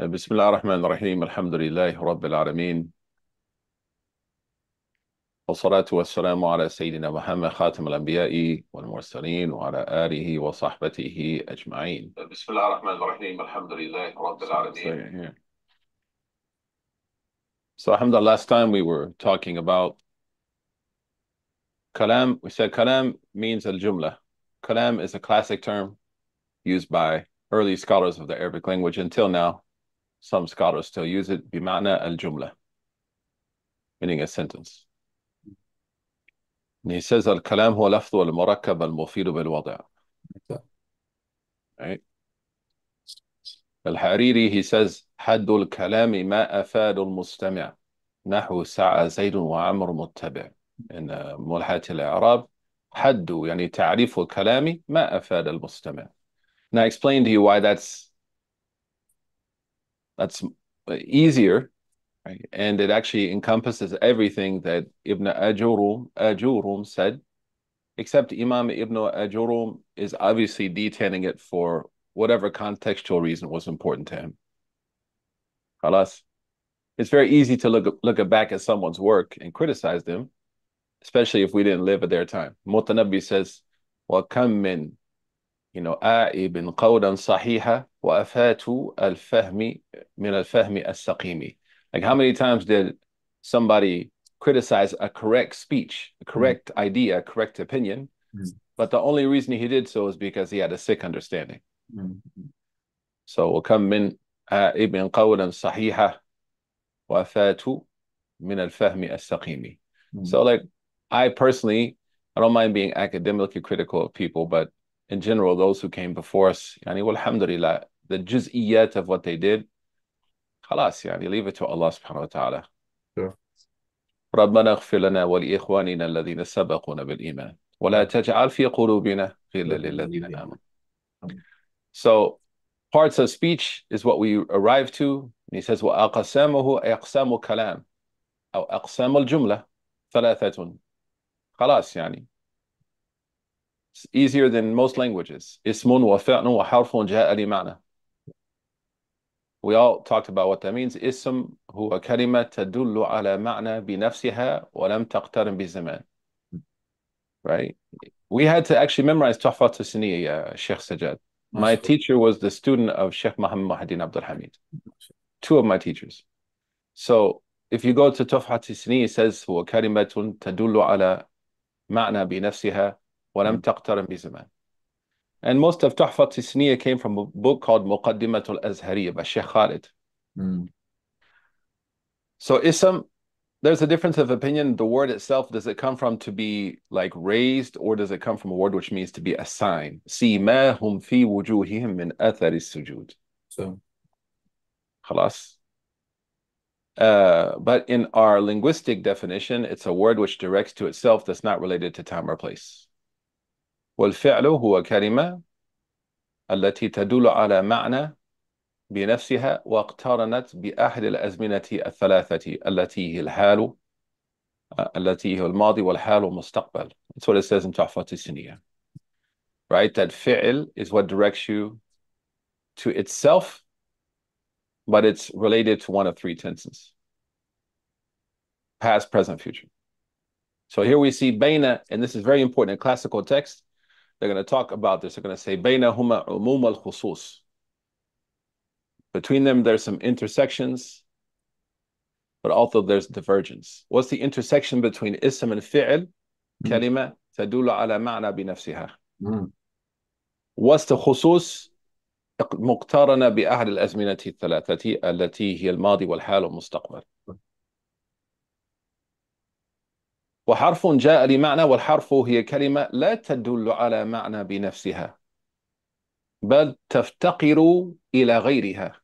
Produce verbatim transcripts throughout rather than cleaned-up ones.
بسم الله الرحمن الرحيم الحمد لله رب العالمين والصلاة والسلام على سيدنا محمد خاتم الأنبياء والمرسلين وعلى آله وصحبه أجمعين. بسم الله الرحمن الرحيم الحمد لله رب العالمين. So alhamdulillah, last time we were talking about kalam. We said kalam means al-jumla. Kalam is a classic term used by early scholars of the Arabic language. Until now, some scholars still use it, bima'na al-jumla, meaning a sentence. And he says الكلام هو لفظ المركب المفيد بالوضع. Right? الحريري, he says حد الكلام ما أفاد المستمع نحو سعى زيد وعمر متبع. in uh, ملحة الإعراب حد يعني تعريف الكلام ما أفاد المستمع. And I explained to you why that's that's easier, right? And it actually encompasses everything that Ibn Ajurum Ajurum said, except Imam Ibn Ajurum is obviously detailing it for whatever contextual reason was important to him. Khalas. It's very easy to look look back at someone's work and criticize them, especially if we didn't live at their time. Mutanabbi says, وَكَمْ مِنْ you know, آئِبٍ قَوْلًا صَحِيحًا وَأَفَاتُ الْفَهْمِ مِنَ الْفَهْمِ السَّقِيمِ. Like, how many times did somebody criticize a correct speech, a correct mm. idea, a correct opinion, mm. but the only reason he did so is because he had a sick understanding. Mm. So وَكَمْ مِنْ آئِبٍ قَوْلًا صَحِيحًا وَأَفَاتُ مِنَ الْفَهْمِ السَّقِيمِ. Mm. So, like, I personally, I don't mind being academically critical of people, but in general, those who came before us, yani, walhamdulillah, the juz'iyat of what they did, khalas, yani, leave it to Allah subhanahu wa ta'ala. Sure. رَبَّنَا اغْفِرْ لَنَا وَلِإِخْوَانِنَا الَّذِينَ سَبَقُونَا بِالْإِيمَانِ وَلَا تَجْعَلْ فِي قُلُوبِنَا غِلًّا لِلَّذِينَ آمَنُوا. So, parts of speech is what we arrive to. And he says, وَأَقْسَامُهُ أَقْسَامُ كَلَامٍ أو أقسام الجملة ثلاثة. خلاص يعني. It's easier than most languages. اسم وفعل وحرف جاء لمعنى. We all talked about what that means. اسم هو كلمة تدل على معنى بنفسها ولم تقترن بزمان. Right? We had to actually memorize Tuhfat al-Siniyya, Sheikh Sajjad. My teacher was the student of Sheikh Muhammad Muhyiddin Abdul Hamid. Two of my teachers. So if you go to Tuhfat al-Siniyya, it says هو كلمة تدل على معنى بنفسها ولم تقترن بزمان. And most of Tuhfat al-Siniyya came from a book called Muqaddimat al-Azhariyya by Sheikh Khalid. Mm. So ism, there's a difference of opinion. The word itself, does it come from to be like raised, or does it come from a word which means to be a sign? سِيمَاهُمْ فِي وُجُوهِهِمْ مِنْ أَثَرِ السُّجُودِ. So, خلاص. Uh, but in our linguistic definition, it's a word which directs to itself that's not related to time or place. وَالْفِعْلُ هُوَ كَلِمَةٌ التي تدل على معنى بنفسها واقترنت بأحد الأزمنة الثلاثة التي هي الحال التي هي الماضي والحال والمستقبل. That's what it says in Tuhfat al-Siniyya. Right? That fi'l is what directs you to itself, but it's related to one of three tenses: past, present, future. So here we see bayna, and this is very important in classical text. They're going to talk about this. They're going to say baynahuma umum al-khusus. Between them, there's some intersections, but also there's divergence. What's the intersection between ism and fi'l? كلمة تدل على معنى بنفسها. What's the khusus? مقترنة بأحد الأزمنة الثلاثة التي هي الماضي والحال والمستقبل. وحرف جاء لمعنى، والحرف هي كلمة لا تدل على معنى بنفسها بل تفتقر إلى غيرها.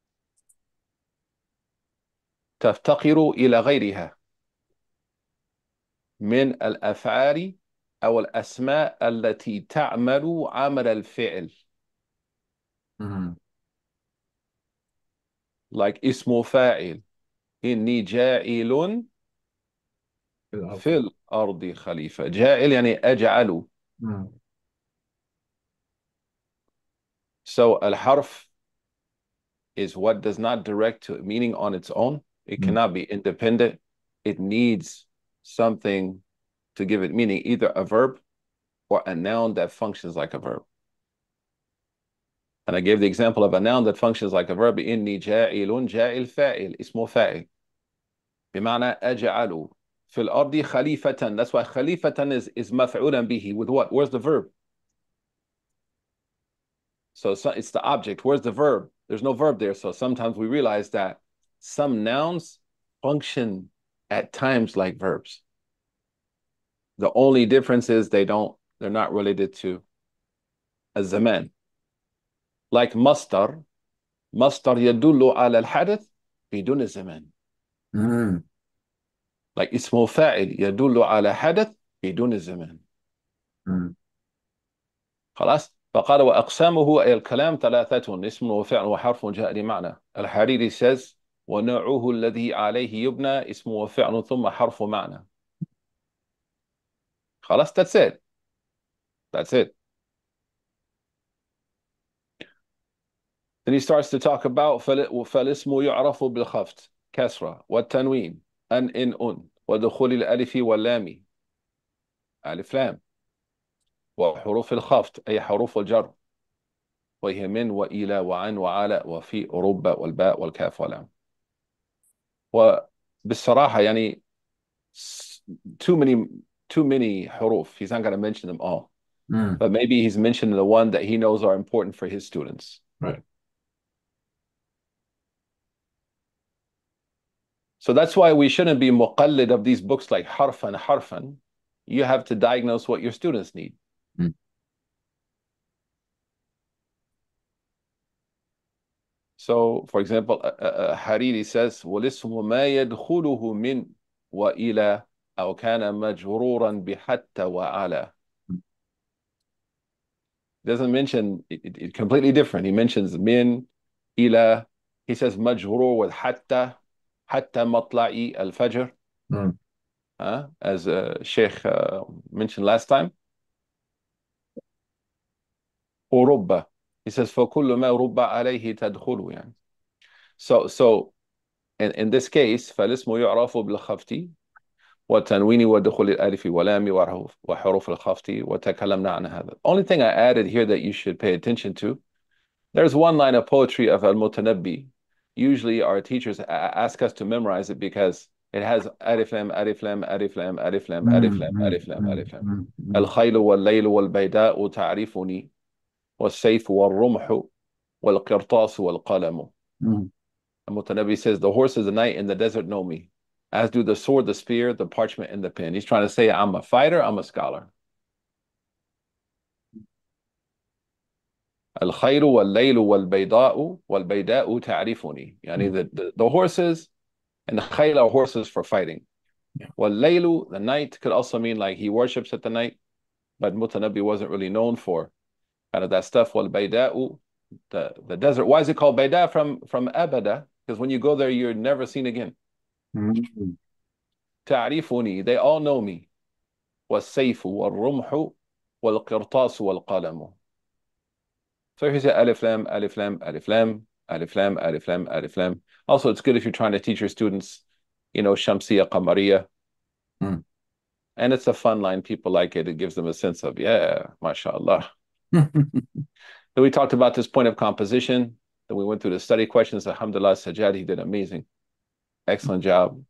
تفتقر إلى غيرها من الأفعال أو الأسماء التي تعمل عمل الفعل. Mm-hmm. Like اسم فاعل إني جاعل في الأرض خليفة. جاعل يعني أجعل. Mm-hmm. So الحرف is what does not direct to meaning on its own. It Mm. cannot be independent. It needs something to give it meaning, either a verb or a noun that functions like a verb. And I gave the example of a noun that functions like a verb. إني جاعل جاعل فاعل اسمه فاعل بمعنى أجعل في الأرض خليفة. That's why خليفة is, is مفعولا به. With what? Where's the verb? So, so it's the object. Where's the verb? There's no verb there. So sometimes we realize that some nouns function at times like verbs. The only difference is they don't, they're not related to a zaman. Like mastar, mastar يدل على الحدث بدون الزمان. Mm. Like اسمه فاعل يدل على حدث بدون الزمان. Mm. خلاص. فقال وأقسامه أي الكلام ثلاثة اسم وفعل وحرف جاء لمعنى. الحريري says ونوعه الذي عليه يبنى اسم وفعل ثم حرف معنى. خلاص. That's it. That's it. Then he starts to talk about فالاسم يعرف بالخفض كسرة والتنوين أن إن أن ودخول الألف واللام ألف لام وحروف الخفض أي حروف الجر وهي من وإلى وعن وعلى وفي رب والباء والكاف واللام. وبالصراحة يعني too many too many حروف. He's not going to mention them all. Mm. But maybe he's mentioning the one that he knows are important for his students. Right. So that's why we shouldn't be muqallid of these books like harfan, harfan. You have to diagnose what your students need. Mm. So, for example, uh, uh, Hariri says, وَالِاسْمُ مَا يَدْخُلُهُ مِنْ وَإِلَى أَوْ كَانَ مَجْرُورًا بِحَتَّى وَعَلَى. Doesn't mention it, it, it completely different. He mentions min, ila. He says majrur with hatta, hatta matla'i al-fajr. Mm. Uh, as uh, Sheikh uh, mentioned last time. ورب. He says فَكُلُّ مَا رُبَّ عَلَيْهِ تَدْخُلُ يعني. So, so in, in this case, فالاسم يعرف بالخفت والتنوين ودخول الألف واللام وحروف الخفت وتكلمنا عن هذا. Only thing I added here that you should pay attention to, there's one line of poetry of Al-Mutanabbi. Usually our teachers ask us to memorize it because it has alif lam, alif lam, alif lam, alif lam, alif lam, Mm. alif lam, alif lam. Mm. Mm. الخيل والليل والبيداء تعرفني والسيف والرمح والقرطاس والقلم. Mm. Al-Mutanabbi says, the horse of the night in the desert know me, as do the sword, the spear, the parchment, and the pen. He's trying to say, I'm a fighter, I'm a scholar. الخيل والليل والبيضاء والبيداء تعرفني. يعني Mm. the, the, the horses and the khayl are horses for fighting. Yeah. والليل, the night, could also mean like he worships at the night, but Mutanabbi wasn't really known for kind of that stuff. والبيداء, the, the desert. Why is it called Bayda from, from Abada? Because when you go there, you're never seen again. Mm. تعرفني, they all know me. والسيف والرمح والقرطاس والقلم. So here's a alif lam, alif lam, alif lam, alif lam, alif lam, alif lam. Also, it's good if you're trying to teach your students, you know, Shamsiya, Qamariya. Mm. And it's a fun line. People like it. It gives them a sense of, yeah, mashallah. Then we talked about this point of composition. Then we went through the study questions. Alhamdulillah, Sajjad, he did amazing. Excellent job.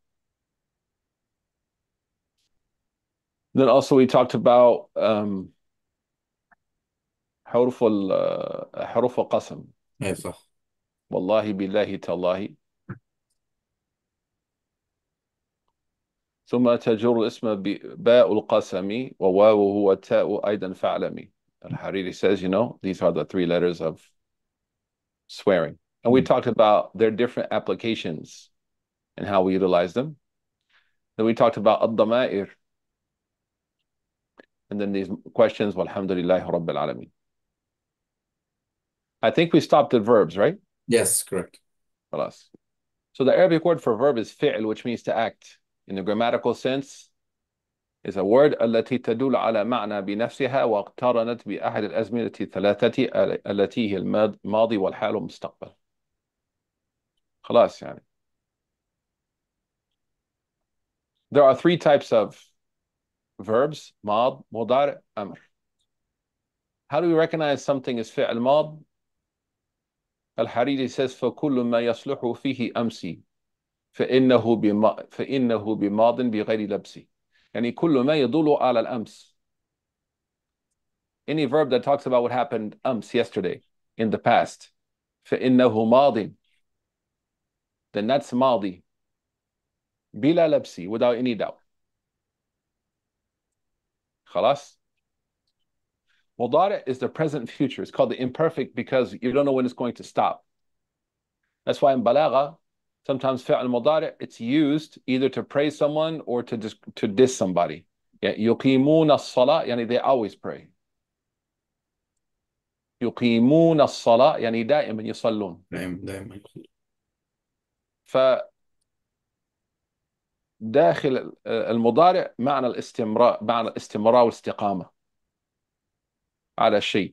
Then also we talked about um, حروف ال حروف القسم. ايه صح. والله بالله تالله. ثم تجر الاسم باء القسم وواوه والتاء أيضا فاعلمي. Al-Hariri says, you know, these are the three letters of swearing. And we Mm. talked about their different applications and how we utilize them. Then we talked about ad-dama'ir. And then these questions, walhamdulillahi rabbil alameen. I think we stopped at verbs, right? Yes, correct. Khalas. So the Arabic word for verb is fi'l, which means to act. In the grammatical sense, is a word التي تدل على معنى بنفسها واقترنت بأحد الأزمنة الثلاثة التي هي الماضي والحال والمستقبل. خلاص يعني. There are three types of verbs: ماض, مضارع, أمر. How do we recognize something is فعل ماض? الحريري says فكل ما يصلح فيه أمسي فإنه بما فإنه بماض بغير لبس. يعني كل ما يدل على الأمس. Any verb that talks about what happened أمس, yesterday, in the past, فإنه ماض, then that's ماضي بلا لبس, without any doubt. خلاص. مضارع is the present future. It's called the imperfect because you don't know when it's going to stop. That's why in balagha, sometimes فعل مضارع, it's used either to praise someone or to dis to diss somebody. Yeah, يقيمون الصلاة, يعني they always pray. يقيمون الصلاة يعني دائما يصلون. دائما دائما. فداخل المضارع معنى الاستمرار، معنى الاستمرار والاستقامة على شيء.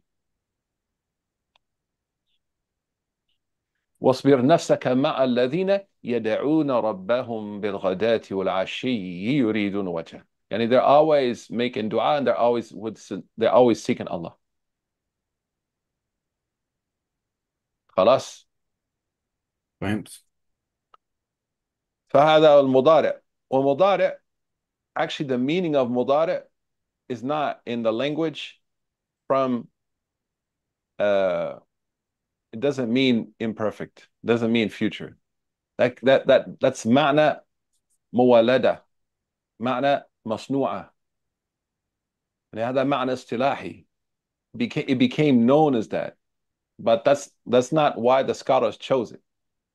واصبر نفسك مع الذين يدعون ربهم بالغداة والعشي يريدون وجهه. يعني they're always making dua and they're always with, they're always seeking Allah. خلاص. فهمت. فهذا المضارع. ومضارع, actually the meaning of مضارع is not in the language from uh it doesn't mean imperfect, doesn't mean future. That that that that's معنى مولدة, معنى مصنوعة. يعني هذا معنى اصطلاحي. Became, it became known as that. But that's that's not why the scholars chose it.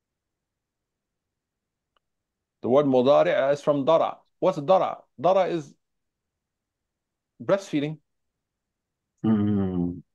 The word مضارع is from ضرع. What's ضرع? ضرع is breastfeeding. Mm.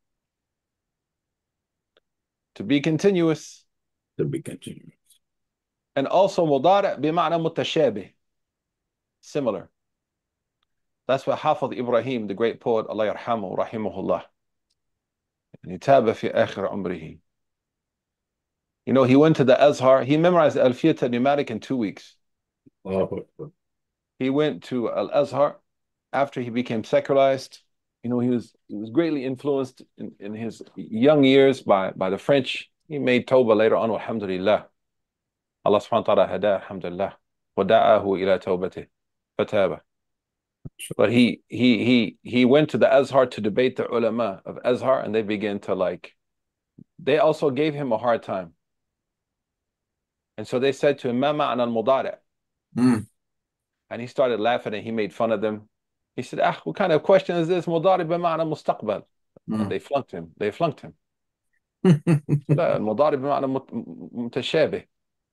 To be continuous. To be continued. And also مضارع بمعنى متشابه. Similar. That's why حافظ Ibrahim, the great poet, Allah يرحمه رحمه الله, يعني تاب في آخر عمره. You know, he went to the Azhar. He memorized Alfiyat al-Numeric in two weeks. Oh. He went to Al-Azhar after he became secularized. You know, he was he was greatly influenced in, in his young years by, by the French. He made Tawbah later on, alhamdulillah. Allah subhanahu wa ta'ala hada, alhamdulillah. وَدَعَاهُ إِلَى تَوْبَتِهِ فَتَابَ. But he he he he went to the Azhar to debate the ulama of Azhar, and they began to like, they also gave him a hard time. And so they said to him, مَا مَعْنَى الْمُضَارِعِ. Mm. And he started laughing and he made fun of them. He said, ah, what kind of question is this? مضارع بمعنى مستقبل. Mm. And they flunked him. They flunked him. لا, المضارع بمعنى متشابه.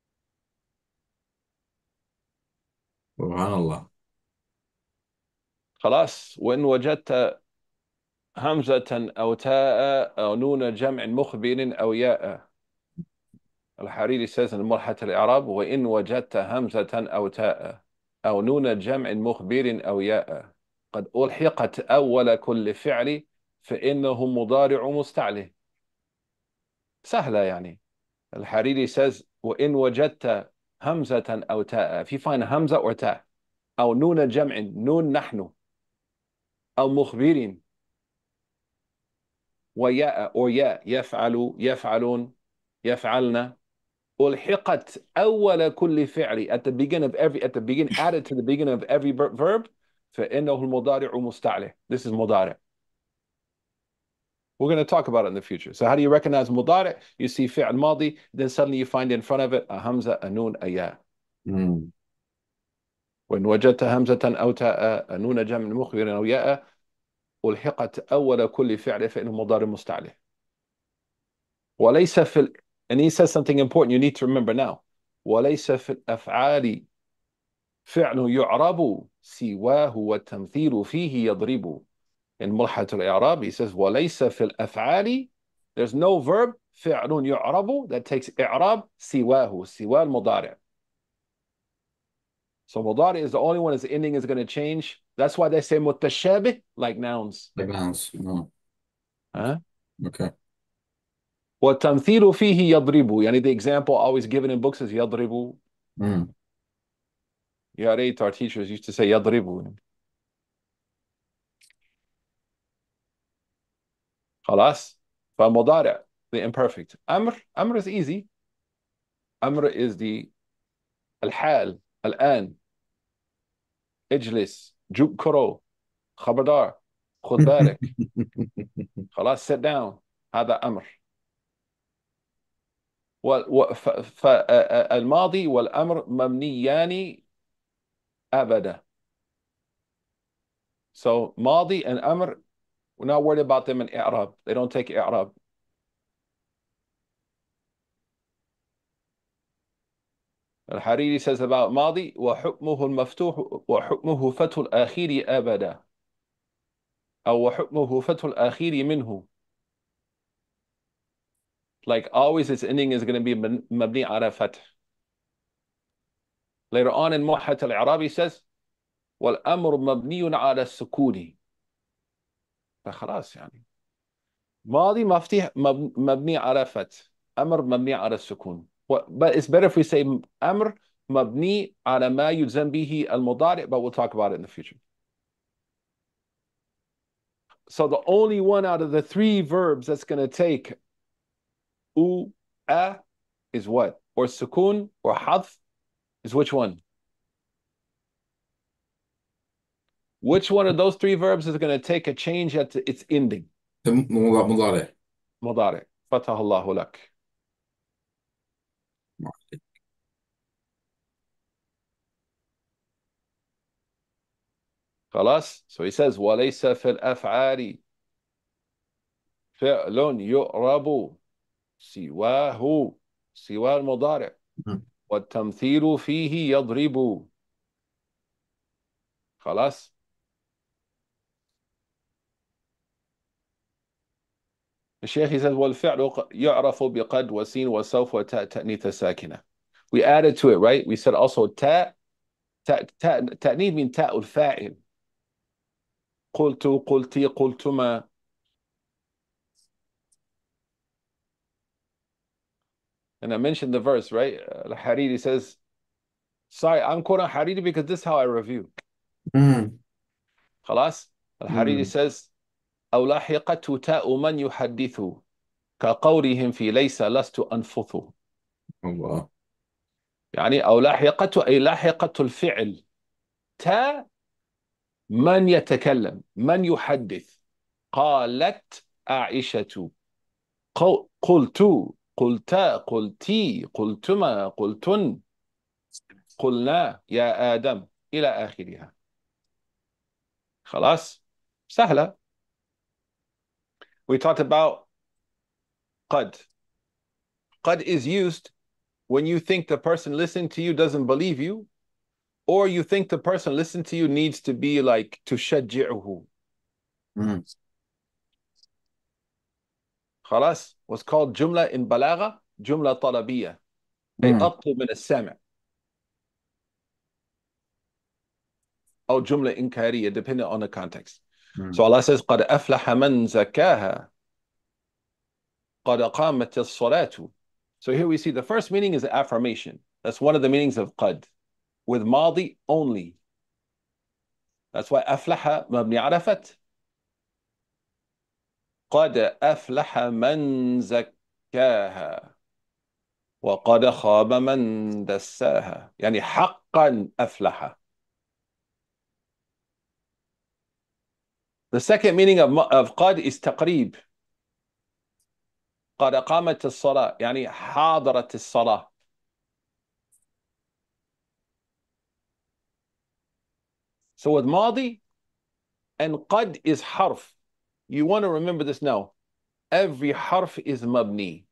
سبحان الله. خلاص. وإن وجدت همزة أو تاء أو نون جمع مخبر أو ياء. الحريري says in ملحة الإعراب, وإن وجدت همزة أو تاء أو نون جمع مخبر أو ياء قد ألحقت أول كل فعل فإنه مضارع مستعلي. سهلة يعني. الحريري says وإن وجدت همزة أو تاء, if you find همزة or تاء, أو نون جمع, نون نحن, أو مخبر, وياء or ياء, يفعل, يفعلون, يفعلن, ألحقت أول كل فعل, at the beginning of every, at the beginning, added to the beginning of every verb, فإنه المضارع مستعلي. This is مضارع. We're going to talk about it in the future. So how do you recognize مضارع? You see فعل ماضي, then suddenly you find in front of it a همزة, a نون, a ياء. Mm. وإن وجدت همزة أو تاء نون جمع مخبر أو ياء ألحقت أول كل فعل فإنه مضارع مستعلي. وليس في ال... And he says something important you need to remember now. وليس في الأفعال فعل يعرب سواه والتمثيل فيه يضرب. In ملحة الإعراب he says وليس في الأفعال, there's no verb فعل يعرب that takes إعراب سواه, سواه المضارع. So مضارع is the only one his ending is going to change. That's why they say متشابه like nouns. Like nouns. No. Huh? Okay. والتمثيل فيه يضرب. يعني the example always given in books is يضرب. مم. يا ريت our teachers used to say يضرب. خلاص. فمضارع the imperfect. أمر أمر is easy. أمر is the الحال الآن. اجلس جوب كرو خبردار خذ بالك. خلاص sit down. هذا أمر. فالماضي والأمر مبنيان أبدا. So ماضي and أمر, we're not worried about them in إعراب. They don't take إعراب. الحريري says about ماضي وحكمه المفتوح وحكمه فتح الأخير أبدا, أو وحكمه فتح الأخير منه. Like always its ending is going to be مبني على فتح. Later on in موحة الإعراب he says والأمر مبني على السكون. فخلاص يعني ماضي مفتوح مبني على فتح, أمر مبني على السكون. But it's better if we say أمر مبني على ما يلزم به المضارع, but we'll talk about it in the future. So the only one out of the three verbs that's going to take u, a is what? Or sukun or hadf is which one? Which one of those three verbs is going to take a change at its ending? مضارع مضارع. مضارع. فتح الله لك. خلاص. So he says وليس في الأفعال فعل يعرب سواه, سوى المضارع, مم. والتمثيل فيه يضرب. خلاص. الشيخ he says والفعل يعرف بقد وسين وسوف وتاء تأنيث ساكنة. We added to it, right? We said also تاء تاء تاء تأنيث من تاء الفاعل. قلت قلتي قلتما. And I mentioned the verse, right? Al-Hariri says, sorry, I'm quoting Hariri because this is how I review. مم. خلاص. Al-Hariri مم. says أو لاحقته تاء من يحدث كقولهم في ليس لست أنفث. الله. يعني أو لاحقته أي لاحقة الفعل تاء من يتكلم من يحدث. قالت عائشة, قلت قلتا قلتي قلتما قلتن قلنا يا آدم إلى آخرها. خلاص. سهلة. We talked about قد. قد is used when you think the person listening to you doesn't believe you, or you think the person listening to you needs to be like تشجعه. مم. خلاص. What's called جملة in بلاغة جملة طلبية, أي مم. أطلب من السامع, أو جملة إنكارية depending on the context. مم. So Allah says قد أفلح من زكاها قد قامت الصلاة. So here we see the first meaning is affirmation. That's one of the meanings of قد, with ماضي only. That's why أفلح مبني على فتح. قد أفلح من زكاها وقد خاب من دساها. يعني حقا أفلح. The second meaning of, of قد is تقريب. قد قامت الصلاة يعني حاضرت الصلاة. So with ماضي and قد is حرف. You want to remember this now. Every حرف is مبني.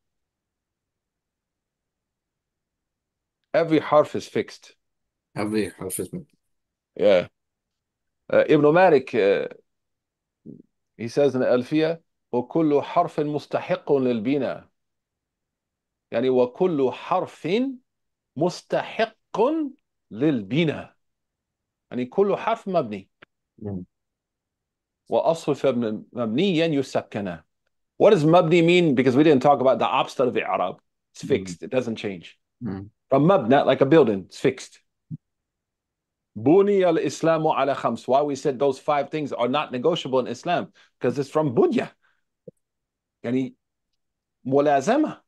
Every حرف is fixed. هذه حرف اسمه. Yeah. Uh, Ibn Malik, uh, he says in الألفية وكل حرف مستحق للبناء. يعني وكل حرف مستحق للبناء. يعني كل حرف مبني. مم. وأصرف مبنيا يسكن. What does mabni mean? Because we didn't talk about the opposite of i'rab. It's مم. fixed. It doesn't change. مم. From mabna, like a building, it's fixed. Buni al-Islamu ala khams. Why we said those five things are not negotiable in Islam? Because it's from bunya. Yani mulazama.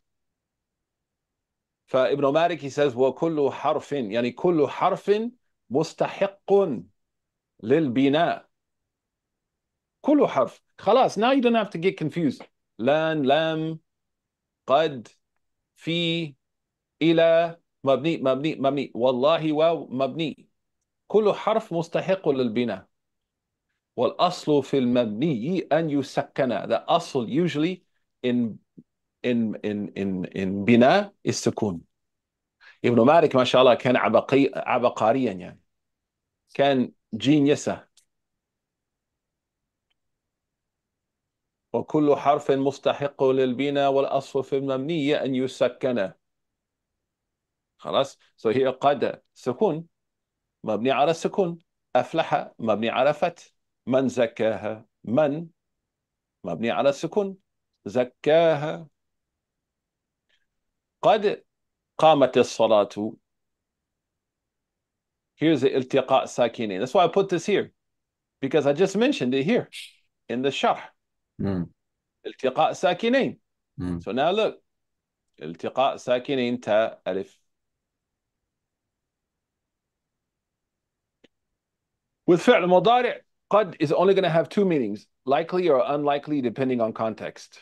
فابن مالك he says وكل حرف يعني كل حرف مستحق للبناء. كل حرف. خلاص, now you don't have to get confused. لان, لام, قد, في, إلى, مبني, مبني, مبني. والله واو مبني. كل حرف مستحق للبناء. والأصل في المبني أن يسكن. The أصل usually in in in in in بناء السكون. ابن مالك ما شاء الله كان عبقي عبقريا يعني. كان جينيسة. وكل حرف مستحق للبناء والأصل في المبني أن يسكن. خلاص. So here قد سكون مبني على السكون. أفلح مبني على فتح. من زكاها من مبني على السكون. زكاها. قد قامت الصلاة. Here's the التقاء ساكنين. That's why I put this here, because I just mentioned it here in the sharh. مم. التقاء ساكنين. مم. So now look. التقاء ساكنين تاء ألف. With فعل مضارع, قد is only going to have two meanings, likely or unlikely depending on context.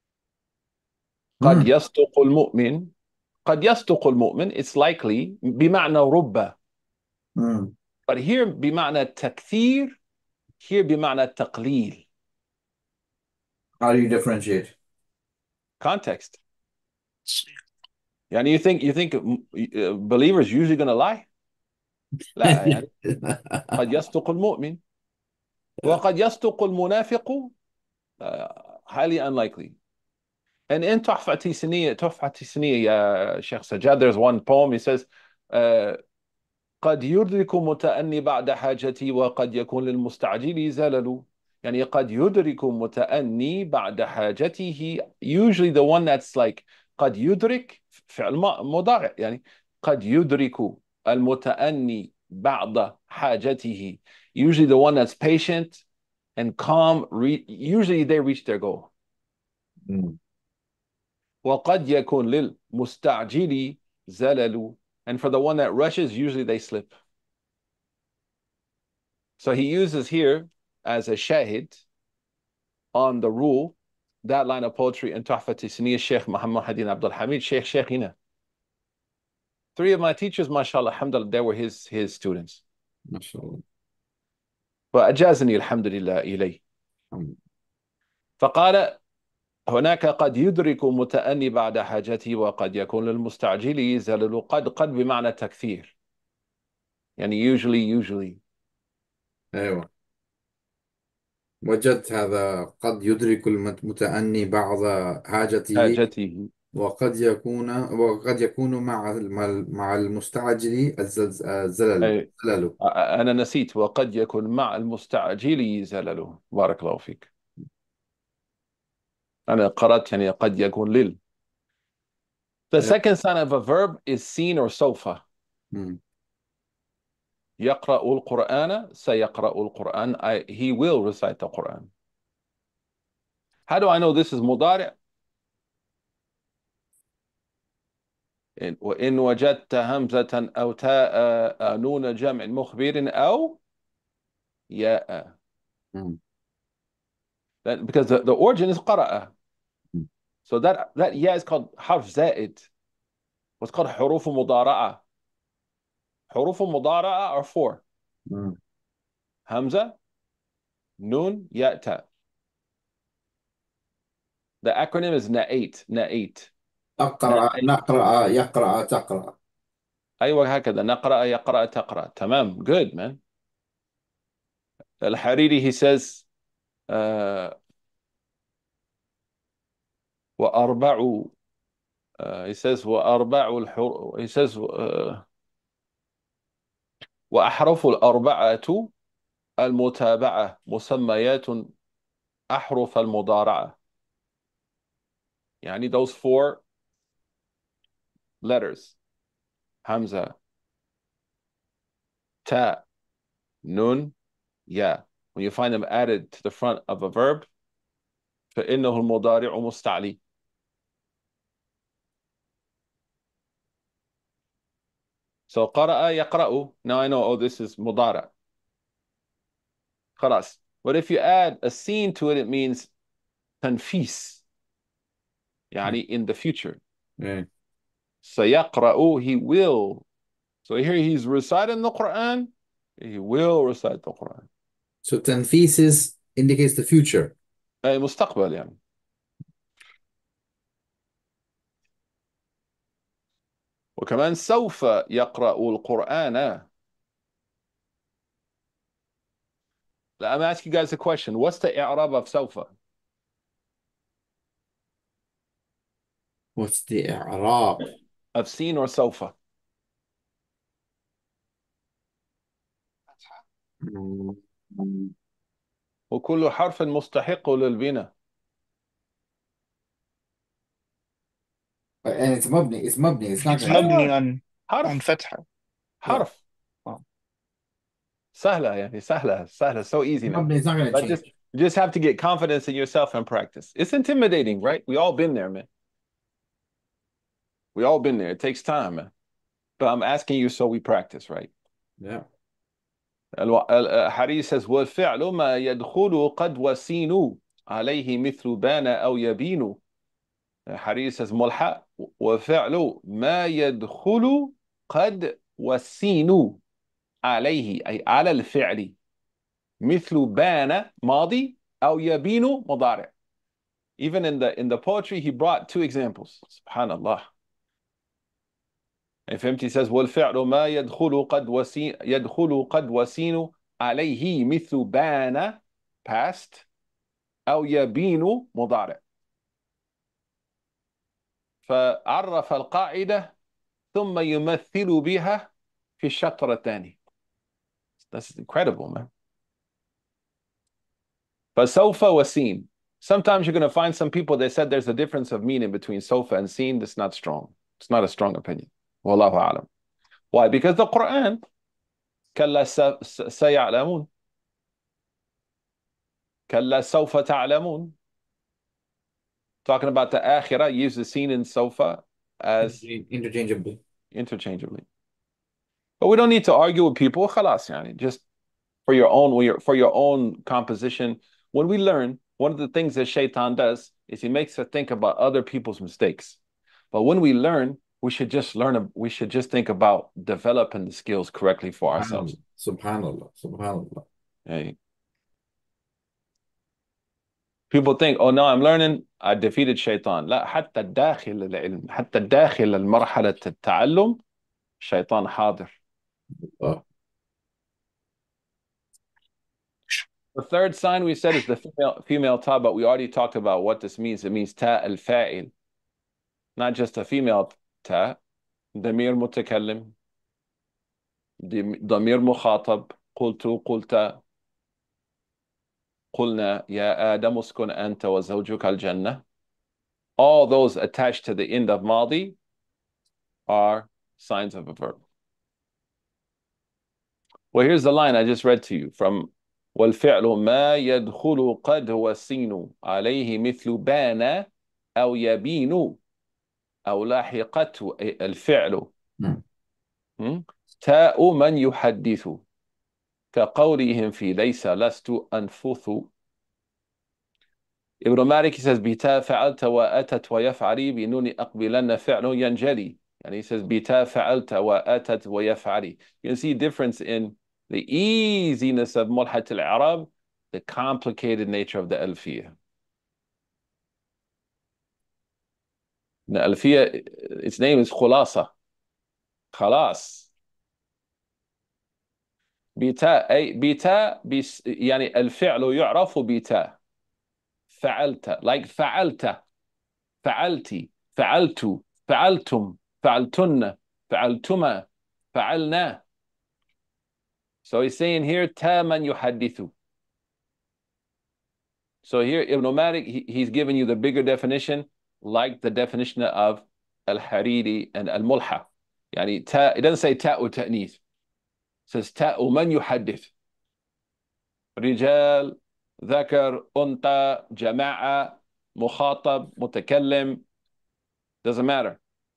قد مم. يصدق المؤمن. قد يصدق المؤمن, it's likely بمعنى رب. مم. But here بمعنى تكثير, here بمعنى تقليل. How do you differentiate? Context. يعني you think you think uh, believers usually going to lie? لا يعني قد يصدق المؤمن وقد يصدق المنافق. uh, highly unlikely. And in تحفة تيسانية تحفة تيسانية يا شيخ سجاد, there's one poem, he says uh, قد يدرك متأني بعد حاجتي وقد يكون للمستعجل زلل. يعني قد يدرك متأني بعد حاجته, usually the one that's like قد يدرك فعل مضارع, يعني قد يدرك المتأني بعد حاجته, usually the one that's patient and calm, usually they reach their goal. مم. وقد يكون للمستعجل زلل, and for the one that rushes, usually they slip. So he uses here as a shahid on the rule, that line of poetry in Tuhfat Tisniya, Sheikh Muhammad Hadin Abdul Hamid, Sheikh Sheikhina. Three of my teachers, mashallah, alhamdulillah, they were his, his students. ما شاء الله. وأجازني الحمد لله إليه. الحمد فقال هناك قد يدرك متأني بعد حاجته وقد يكون للمستعجل زلل. قد قد بمعنى تكثير, يعني usually usually. أيوة. وجدت هذا قد يدرك المتأني بعض حاجته حاجته. وقد يكون وقد يكون مع مع مع المستعجل الزلز- الزلل أي زلل. أنا نسيت وقد يكون مع المستعجل زلل. بارك الله فيك. أنا قرأت يعني قد يكون لل. The second sign of a verb is seen or sofa. مم. يقرأ القرآن, سيقرأ القرآن, I, he will recite the Quran. How do I know this is مضارع? إن وإن وجدت همزة أو تاء نون جمع مخبر أو ياء. مم. That- Because the, the origin is قرأ. مم. So that, that ياء is called حرف زائد. What's called حروف مضارعة. حروف مضارعة are four. مم. همزة, نون, ياء, تاء. The acronym is نائت. نائت. أقرأ نقرأ يقرأ تقرأ. أيوة هكذا. نقرأ, يقرأ, تقرأ. تمام. Good, man. الحريري he says uh, وأربع uh, he says وأربع الحر he says uh, وأحرف الأربعة المتابعة مسميات أحرف المضارعة. يعني those four letters, Hamza, Ta, Nun, Ya. When you find them added to the front of a verb, فإنه المضارع مستعلي. So قرأ يقرأ. Now I know, oh, this is مضارع. خلاص. But if you add a sin to it, it means تنفيس. يعني in the future. Yeah. سيقرأ, he will. So here he's reciting the Quran. He will recite the Quran. So تنفيسis indicates the future. أي مستقبل يعني. وكمان سوف يقرأ القرآن. Let me ask you guys a question. What's the i'rab of سوف? What's the i'rab? Of seen or سوف? Mm. وكل حرف مستحق للبناء. And it's مبني it's مبني it's not It's gonna change. مبني أيوة. عن عن حرف فتحة. Yeah. حرف آه. سهلة يعني سهلة سهلة so easy, man. مبني it's not gonna But just change. you just have to get confidence in yourself and practice. It's intimidating, right? We all been there, man. We all been there. It takes time, man. But I'm asking you so we practice, right? Yeah. الو- ال- حري says والفعل ما يدخل قد وسين عليه مثل بان أو يبين. حري says ملحق وفعل ما يدخل قد وسين عليه أي على الفعل مثل بان ماضي أو يبين مضارع. Even in the in the poetry he brought two examples. Subhanallah. فهمت? He says والفعل ما يدخل قد وسين يدخل قد وسين عليه مثل بان past أو يبين مضارع. فعرف القاعدة ثم يمثل بها في الشطر الثاني. That's incredible, man. فسوف وسين. Sometimes you're going to find some people that said there's a difference of meaning between sofa and seen. That's not strong. It's not a strong opinion. Wallahu a'lam. Why? Because the Quran كلا س- سيعلمون كلا سوف تعلمون. Talking about the akhirah, use the seen in sofa as Interchangeably. interchangeably. But we don't need to argue with people. خلاص يعني. Just for your own for your own composition. When we learn, one of the things that Shaitan does is he makes us think about other people's mistakes. But when we learn, we should just learn. We should just think about developing the skills correctly for ourselves. Subhanallah. Subhanallah. Hey. People think, oh no, I'm learning, I defeated Shaitan. لا حتى داخل العلم حتى داخل المرحلة التعلم شيطان حاضر. Oh. The third sign we said is the female female ta, but we already talked about what this means. It means ta al-fa'il. Not just a female ta. ضمير متكلم. ضمير مخاطب. قلت قلت. قلنا يا آدم اسكن أنت وزوجك الجنة. All those attached to the end of ماضي are signs of a verb. Well, here's the line I just read to you from والفعل ما يدخل قد والسين عليه مثل بان أو يبين أو لاحقته الفعل تاء من يحدث كقولهم في ليس لست أنفث. Ibn Malik, he says بتا فعلت وأتت ويفعلي بنون أقبلن فعل ينجلي. And he says بتا فعلت وأتت ويفعلي. You can see difference in the easiness of ملحة الإعراب, the complicated nature of the ألفية. The ألفية, its name is خلاصة. خلاص. بتاء أي بتاء بس يعني الفعل يعرف بتاء. فعلت like فعلت فعلتي فعلت فعلتم فعلتن فعلتما فعلنا. So he's saying here تا من يحدث. So here Ibn Malik, he, he's giving you the bigger definition. like the definition of al-Hariri and al-Mulha. يعني تاء, it doesn't say تاء وتأنيث. It says تاء من يحدث. رجال, ذكر, أنثى, جماعة, مخاطب, متكلم. Doesn't matter.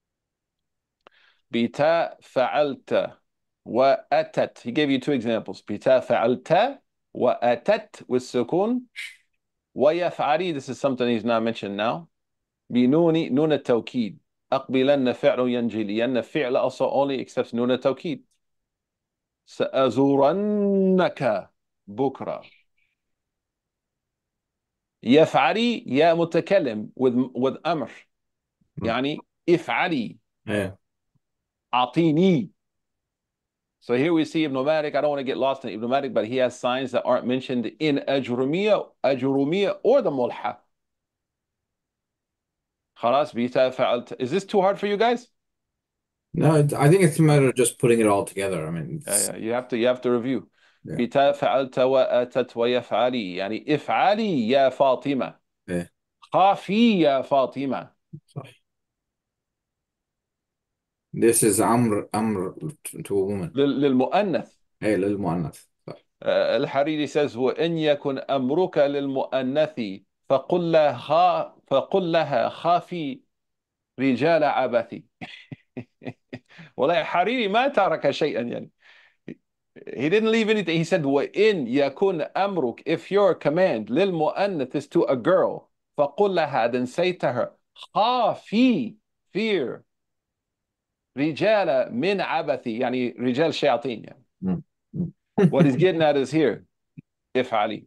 بتاء فعلت وأتت. He gave you two examples. بتاء فعلت وأتت والسكون. ويفعلي, this is something he's not mentioned now. بنون نون التوكيد. أقبلن فعل ينجلي. لأن فعل also only accepts نون التوكيد. سأزورنك بكرة. يفعلي يا متكلم with, with أمر. يعني افعلي. Yeah. أعطيني. So here we see Ibn Malik. I don't want to get lost in Ibn Malik, but he has signs that aren't mentioned in Ajurumiyya, Ajurumiyya or the Mulha. خلاص بيتا فعلت. Is this too hard for you guys? No, it, I think it's a matter of just putting it all together. I mean, Yeah, it's, yeah. You have to you have to review. yeah. بيتا فعلت وأتت ويفعلي. يعني افعلي يا فاطمة. Yeah. خافي يا فاطمة. صح. This is أمر أمر to a woman. لل- للمؤنث. إيه للمؤنث. صح. Uh, الحريري says وإن يكن أمرك للمؤنث فقل لها فقل لها خافي رجال عبثي. والله حريري ما ترك شيئا يعني. He didn't leave anything. He said وإن يكن أمرك, if your command للمؤنث is to a girl فقل لها, then say to her خافي, fear رجال من عبثي, يعني رجال شياطين يعني. Mm. Mm. What he's getting at is here افعلي.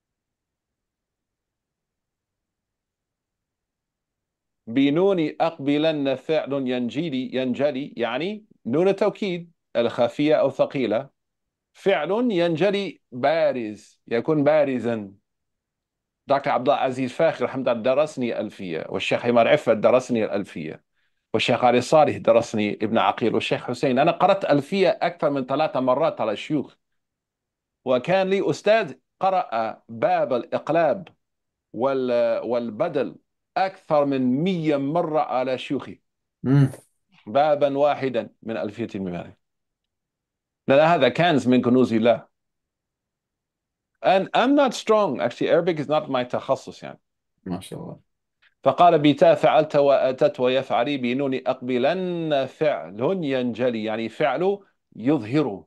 بنون أقبلن فعل ينجلي ينجلي يعني نون التوكيد الخفية أو ثقيلة. فعل ينجلي بارز, يكون بارزا. دكتور عبد الله عزيز فاخر رحمه الله درسني ألفية, والشيخ عمار عفة درسني الألفية, والشيخ علي صالح درسني ابن عقيل, والشيخ حسين. أنا قرأت ألفية أكثر من ثلاث مرات على الشيوخ, وكان لي أستاذ قرأ باب الإقلاب وال والبدل أكثر من مية مرة على شيوخي. Mm. بابا واحدا من ألفية ابن مالك. لأن هذا كنز من كنوز الله. And I'm not strong. Actually, Arabic is not my تخصص يعني. ما شاء الله. فقال بتا فعلت وأتت ويفعلي بنون أقبلن فعل ينجلي, يعني فعل يظهر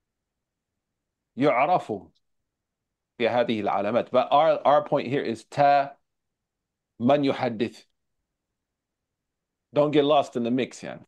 يعرف في هذه العلامات. But our, our point here is تا من يحدث. Don't get lost in the mix يعني.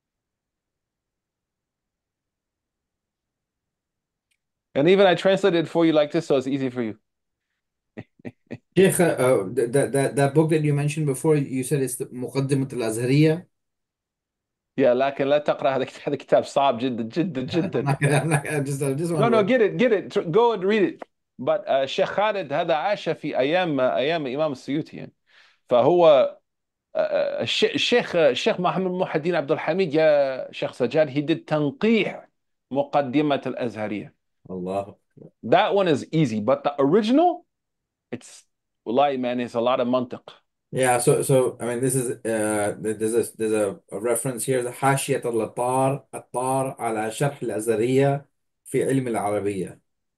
And even I translated it for you like this, so it's easy for you. Sheikh, uh, that, that, that book that you mentioned before, you said it's the مقدمة الأزهرية. Yeah, لكن لا تقرأ هذا الكتاب. هذا كتاب صعب جدا جدا I'm جدا. not gonna, I'm not gonna, I just, I just No, want no, to. get it, get it. Tr- Go and read it. But uh, Sheikh Khalid هذا عاش في أيام أيام الإمام السيوطي يعني. فهو uh, الش- الشيخ الشيخ محمد محي الدين عبد الحميد يا شيخ سجاد, he did تنقيح مقدمة الأزهرية. Allah. That one is easy, but the original, it's والله man, it's a lot of منطق. Yeah, so so I mean, this is uh, there's a there's a, a reference here. حاشية الطار الطار على شرح الأزهرية في علم العربية.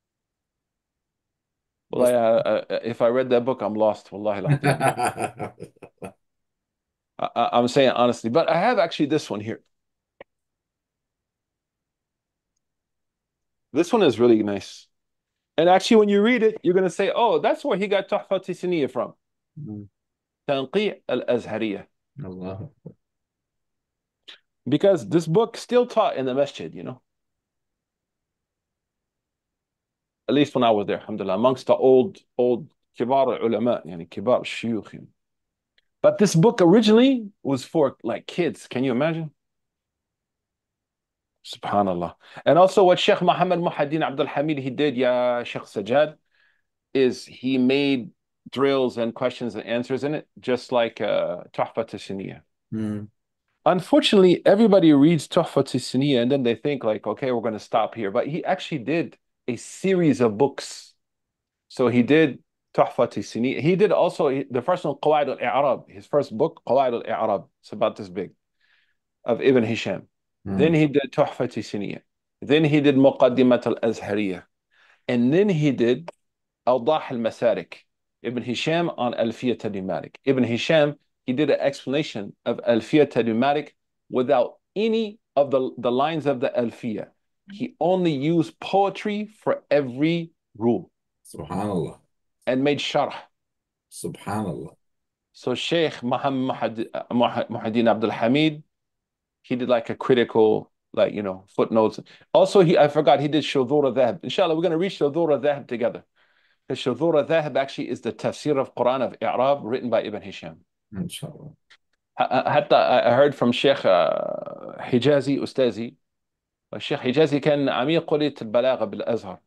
والله, uh, uh, if I read that book, I'm lost. والله العظيم. I, I- I'm saying honestly, but I have actually this one here. This one is really nice. And actually, when you read it, you're going to say, oh, that's where he got تحفة السنية from. Mm. تنقيح الأزهرية. Allah. Because this book still taught in the masjid, you know. At least when I was there, alhamdulillah, amongst the old, old كبار العلماء, يعني كبار الشيوخ. يعني. But this book originally was for like kids. Can you imagine? Subhanallah. And also what Sheikh Muhammad Muhaddin Abdul Hamid he did, ya Sheikh Sajjad, is he made drills and questions and answers in it, just like uh, Tuhfa Tasniya. Mm. Unfortunately, everybody reads Tuhfa Tasniya and then they think like, okay, we're going to stop here. But he actually did a series of books. So he did تحفة السنية. He did also the first one, قواعد الإعراب. His first book, قواعد الإعراب. It's about this big, of Ibn Hisham. Then مم. he did تحفة السنية. Then he did مقدمة الأزهرية. And then he did أوضاح المسارك. Ibn Hisham on ألفية ابن مالك. Ibn Hisham, he did an explanation of ألفية ابن مالك without any of the, the lines of the ألفية. He only used poetry for every rule سبحان الله. and made sharh. سبحان الله. So Sheikh Muhammad Muhyiddin Abdul Hamid, he did like a critical, like, you know, footnotes. Also, he I forgot he did Shudhur al-Dhahab. Inshallah, we're going to read Shudhur al-Dhahab together. Because Shudhur al-Dhahab actually is the tafsir of Quran of I'rab written by Ibn Hisham. إن شاء الله. حتى I heard from Sheikh Hijazi أستاذي. الشيخ حجازي كان عميد كلية البلاغة بالأزهر.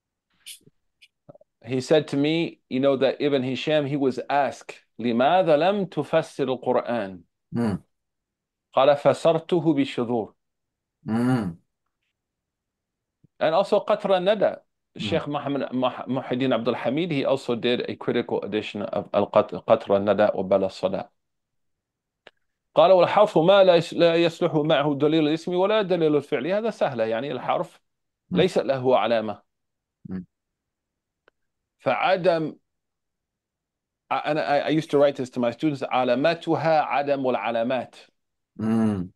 He said to me, you know, that Ibn Hisham, he was asked, لماذا لم تفسر القرآن؟ مم. قال فسرته بالشذور. مم. And also قطر الندى. مم. Sheikh Muhammad Muhyiddin Abdul Hamid, he also did a critical edition of قطر الندى وبلا الصدى. قال والحرف ما لا يصلح معه دليل الاسم ولا دليل الفعل. هذا سهلة، يعني الحرف مم. ليس له علامة. مم. فعدم أنا I used to write this to my students علاماتها عدم العلامات. مم.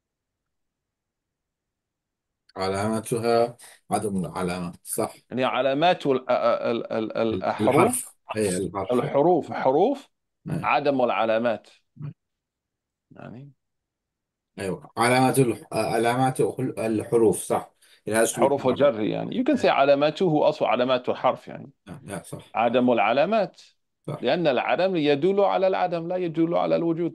علامتها عدم العلامة، صح. يعني علامات ال- ال- ال- ال- الحروف، الحرف، أي الحرف. الحروف حروف أي. عدم العلامات. يعني أيوة، علامات الح... علامات الحروف، صح. لها أسلوب حروف معين. جر، يعني you can say أي. علاماته أصل علامات الحرف، يعني لا، صح. عدم العلامات، صح. لأن العدم يدل على العدم لا يدل على الوجود.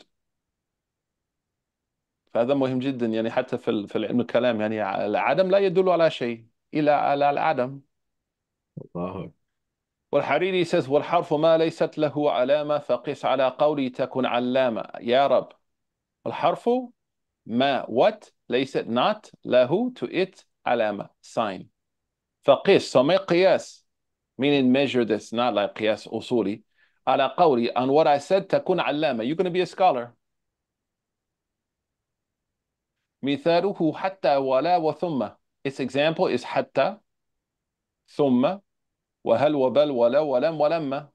فهذا مهم جدا، يعني حتى في ال- في علم الكلام، يعني العدم لا يدل على شيء إلا على العدم. الله. والحريري says والحرف ما ليست له علامة فقس على قولي تكن علامة. يا رب، الحرف ما what ليست not له to it علامة sign. فقس so make قياس meaning measure this, not like قياس أصولي. على قولي on what I said تكون علامة, you're going to be a scholar. مثاله حتى ولا وثم. Its example is حتى ثم وهل وبل ولا ولم ولما.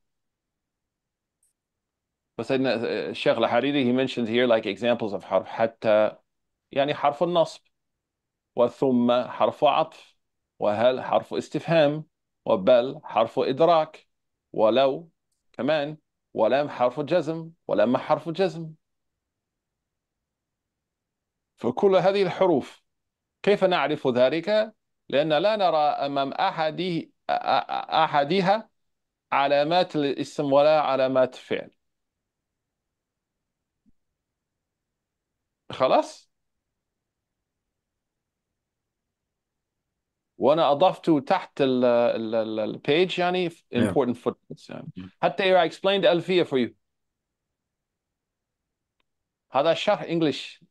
بس الشيخ الحريري he mentions here like examples of حرف حتى يعني حرف النصب، وثم حرف عطف، وهل حرف استفهام، وبل حرف إدراك، ولو كمان، ولم حرف جزم، ولما حرف جزم. فكل هذه الحروف كيف نعرف ذلك؟ لأن لا نرى أمام أحد أحدها علامات الاسم ولا علامات الفعل. خلاص. وانا اضفت تحت البيج يعني أيوة. important footnotes، يعني حتى I explained ألفية for you. هذا شرح انجلش.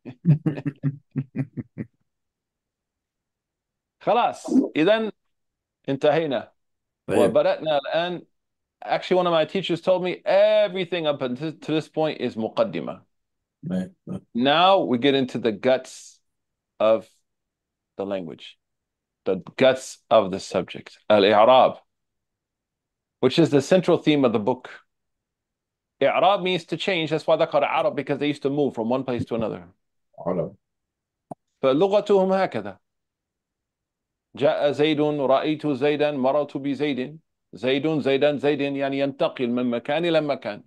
خلاص اذا انتهينا طيب. وبدأنا الان. Actually, one of my teachers told me everything up until to this point is مقدمة. طيب. Now we get into the guts of the language, the guts of the subject, al-i'rab, which is the central theme of the book. إعراب means to change. That's why they call it Arab, because they used to move from one place to another. علم. فلغتهم هكذا. جاء زيد، رأيت زيدا، مررت بزيد. زيد زيدا زيد يعني ينتقل من مكان إلى مكان.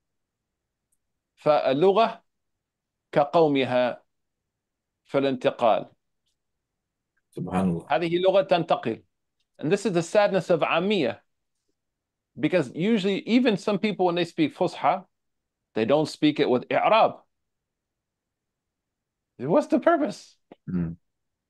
فاللغة كقومها في الانتقال. سبحان الله. هذه لغة تنتقل. And this is the sadness of عامية. Because usually even some people when they speak Fusha, they don't speak it with إعراب. What's the purpose? مم.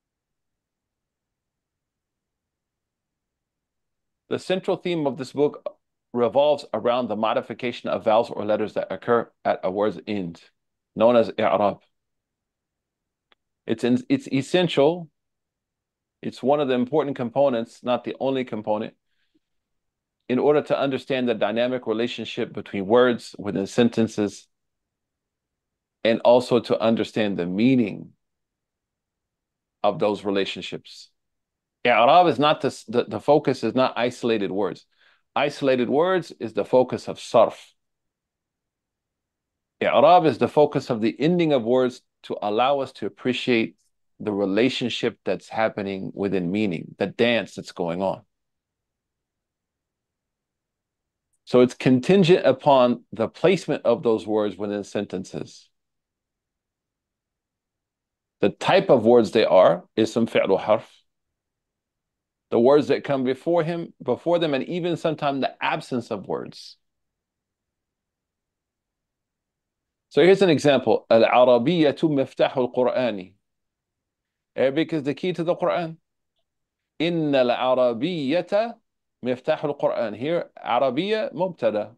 The central theme of this book revolves around the modification of vowels or letters that occur at a word's end, known as i'rab. It's, in, it's essential. It's one of the important components, not the only component, in order to understand the dynamic relationship between words within sentences, and also to understand the meaning of those relationships. I'rab is not the, the, the focus is not isolated words. Isolated words is the focus of sarf. I'rab is the focus of the ending of words to allow us to appreciate the relationship that's happening within meaning, the dance that's going on. So it's contingent upon the placement of those words within sentences. The type of words they are is some fi'l harf. The words that come before him, before them, and even sometimes the absence of words. So here's an example. Al-Arabiyyatu miftahu al-Qur'ani. Arabic is the key to the Quran. Inna al-Arabiyyata miftahu al-Quran. Here, Arabiyya mubtada.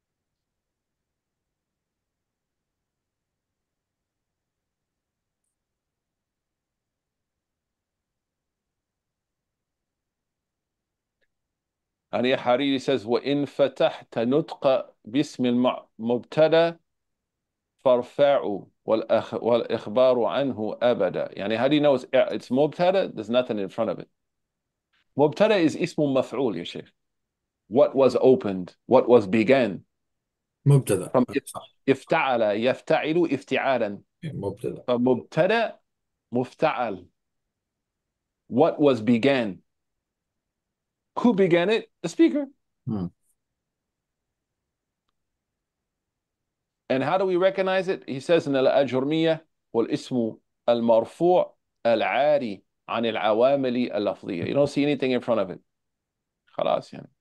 Ani Hariri says, وَإِن فَتَحْتَ نُطْقَ بِاسْمِ الْمُبْتَدَى فَارْفَعُوا وَالْإِخْبَارُ عَنْهُ أَبَدًا. Yani, how do you know it's, it's mubtada? There's nothing in front of it. Mubtada is ismu maf'ul, ya Sheikh. What was opened, what was began. مبتدأ. From افتعل يفتعل افتعالا. مبتدأ. فمبتدا مفتعل. What was began. Who began it? The speaker. Hmm. And how do we recognize it? He says in al-ajurmiyah والاسم المرفوع العاري عن العوامل اللفظية. You don't see anything in front of it. خلاص يعني.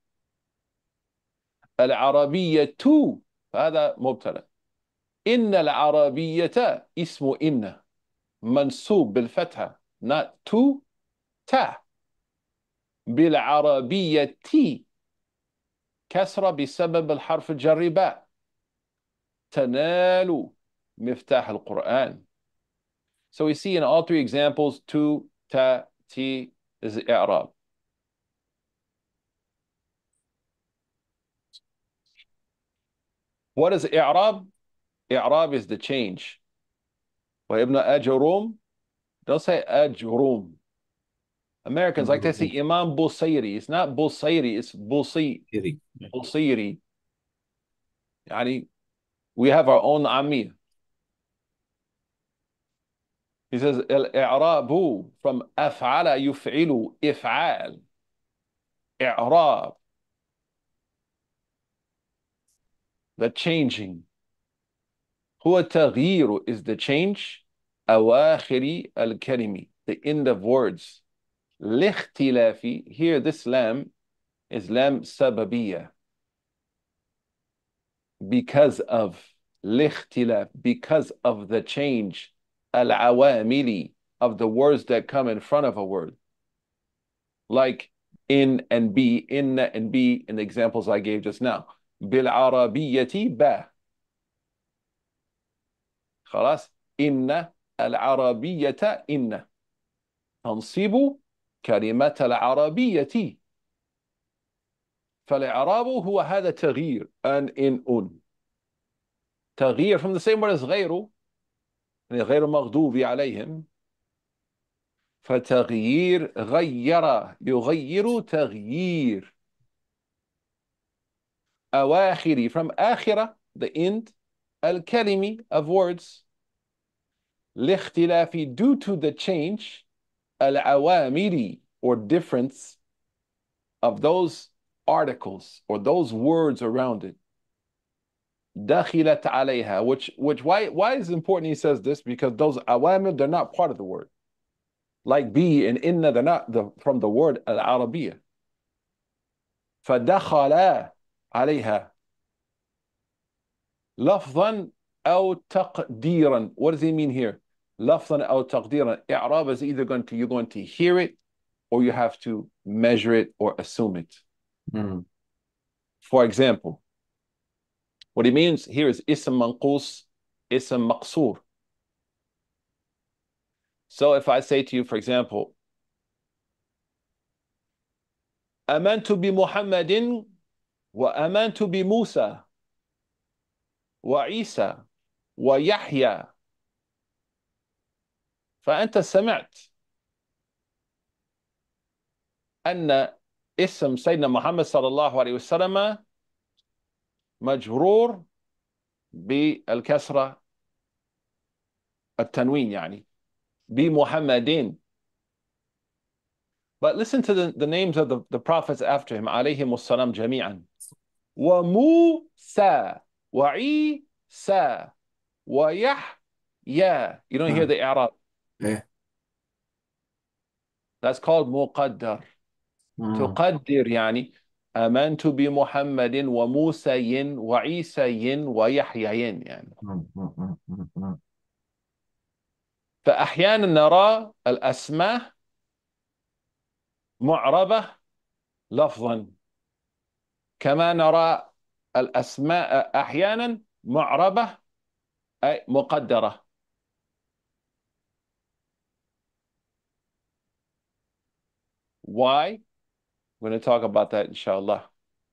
العربية هذا مبتدأ. إن العربية اسم إن منصوب بالفتحة not to تا بالعربية كسرة بسبب الحرف الجر باء تنال مفتاح القرآن. So we see in all three examples to, ta, ti is i'rab. What is i'rab? I'rab is the change. وابن أجروم, don't say أجروم. Americans like to say Imam Busayri. It's not Busayri, it's Busi. Busayri. Yani, we have our own Amir. He says, Al-i'rabu from af'ala yuf'ilu, if'al. I'rab. The changing. Huwa taghiru is the change. Awakhiri al-kalimi, the end of words. Likhtilafi, here this lam is lam sababiyya. Because of likhtilaf, because of the change. Al-awamili, of the words that come in front of a word. Like in and be, inna and be, in the examples I gave just now. Bil-arabiyyati ba. خلاص إن العربية إن تنصب كلمة العربية فالإعراب هو هذا تغيير أن إن أن تغيير from the same word as غير غير مغضوب عليهم فتغيير غير يغير تغيير أواخر from آخرة the end الكلمة of words لاختلاف due to the change العوامل or difference of those articles or those words around it دخلت عليها which which why why is it important he says this? Because those awamil, they're not part of the word, like be and inna, they're not the, from the word al-arabiyyah. فدخل عليها لفظا أو تقديرا. What does he mean here? لفظا أو تقديرا. إعراب is either going to, you're going to hear it or you have to measure it or assume it. Hmm. For example, what he means here is ism manqus, ism maqsur. So if I say to you, for example, amantu bi Muhammadin وآمنت بموسى وعيسى ويحيى. فأنت سمعت أن اسم سيدنا محمد صلى الله عليه وسلم مجرور بالكسرة، التنوين يعني، بمحمدين. But listen to the, the names of the, the prophets after him عليهم السلام جميعا. وموسى وعيسى ويحيى. You don't hear آه. the إعراب. إيه. That's called مقدر. آه. تقدر يعني آمنت بمحمد وموسى وعيسى ويحيى يعني. آه. آه. آه. آه. آه. فأحيانا نرى الأسماء معربة لفظا، كما نرى الأسماء أحيانا معربة أي مقدرة. Why? We're going to talk about that إن شاء الله.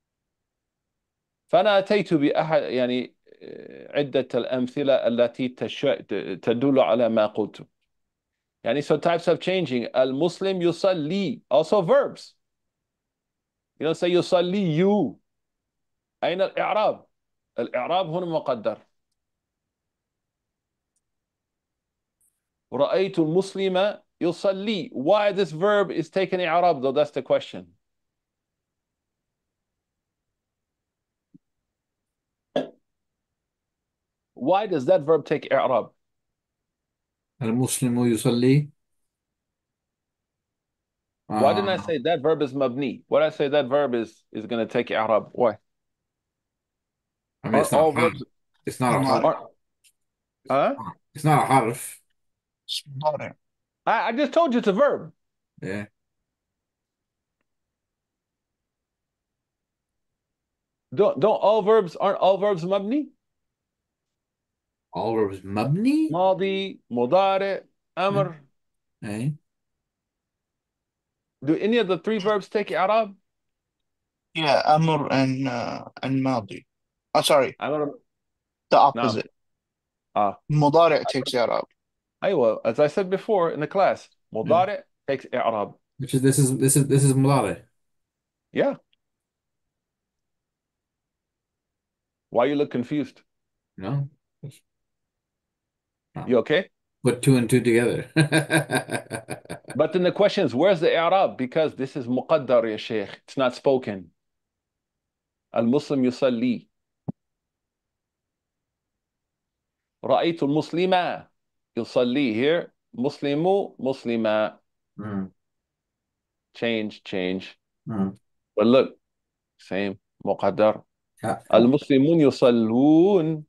فأنا أتيت بأحد يعني عدة الأمثلة التي تش... تدل على ما قلت. يعني so types of changing. المسلم يصلي, also verbs. You don't say يصلي you. أين الإعراب؟ الإعراب هنا مقدر. رأيت المسلم يصلي. Why this verb is taken إعراب though? That's the question. Why does that verb take إعراب? المسلم يصلي. Why didn't I آه. say that verb is مبني? Why did I say that verb is is going to take إعراب? Why? I mean, Aren't it's not all حرف. verbs It's not a حرف. مضارع. aren't huh? It's not a حرف. اسم مضارع. I, I just told you it's a verb. Yeah. Don't don't all verbs aren't all verbs مبني? All verbs مبني. ماضي, مضارع, أمر. ايه. Do any of the three verbs take إعراب? Yeah, أمر and uh, and ماضي. Oh, sorry, أمر. the نعم. opposite. Ah. مضارع takes إعراب. أيوة, as I said before in the class, Yeah. مضارع takes إعراب. Which is this is this is this is مضارع. Yeah. Why you look confused? No. You okay? Put two and two together. But then the question is, where's the إعراب? Because this is مقدر يا شيخ. It's not spoken. المسلم يصلي. رأيت المسلم يصلي. Here, مسلم, مسلمة. Mm. Change, change. Mm. But look, same. مقدر. Yeah. المسلمون يصلون.